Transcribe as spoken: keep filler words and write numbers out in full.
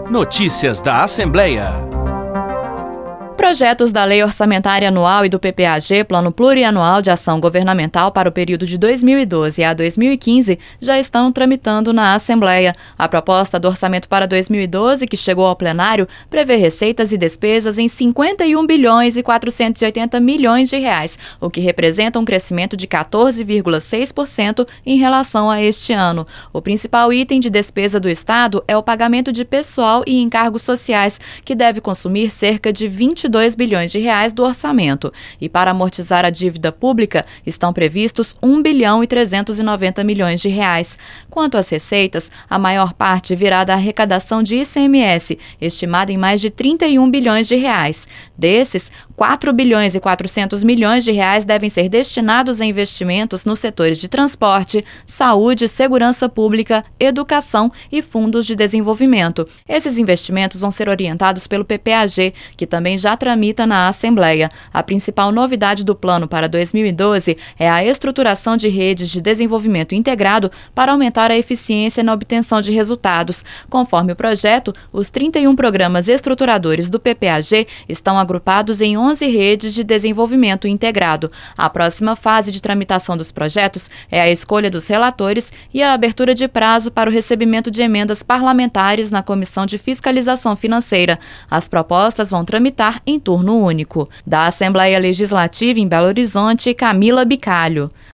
Notícias da Assembleia. Projetos da Lei Orçamentária Anual e do P P A G, Plano Plurianual de Ação Governamental para o período de dois mil e doze a dois mil e quinze, já estão tramitando na Assembleia. A proposta do orçamento para dois mil e doze, que chegou ao plenário, prevê receitas e despesas em cinquenta e um bilhões e quatrocentos e oitenta milhões de reais, o que representa um crescimento de quatorze vírgula seis por cento em relação a este ano. O principal item de despesa do Estado é o pagamento de pessoal e encargos sociais, que deve consumir cerca de vinte e dois bilhões de reais do orçamento. E para amortizar a dívida pública, estão previstos um bilhão e trezentos e noventa milhões de reais. Quanto às receitas, a maior parte virá da arrecadação de I C M S, estimada em mais de trinta e um bilhões de reais. Desses, quatro bilhões e quatrocentos milhões de reais devem ser destinados a investimentos nos setores de transporte, saúde, segurança pública, educação e fundos de desenvolvimento. Esses investimentos vão ser orientados pelo P P A G, que também já tramita na Assembleia. A principal novidade do plano para dois mil e doze é a estruturação de redes de desenvolvimento integrado para aumentar a eficiência na obtenção de resultados. Conforme o projeto, os trinta e um programas estruturadores do P P A G estão agrupados em onze redes de desenvolvimento integrado. A próxima fase de tramitação dos projetos é a escolha dos relatores e a abertura de prazo para o recebimento de emendas parlamentares na Comissão de Fiscalização Financeira. As propostas vão tramitar em turno único. Da Assembleia Legislativa em Belo Horizonte, Camila Bicalho.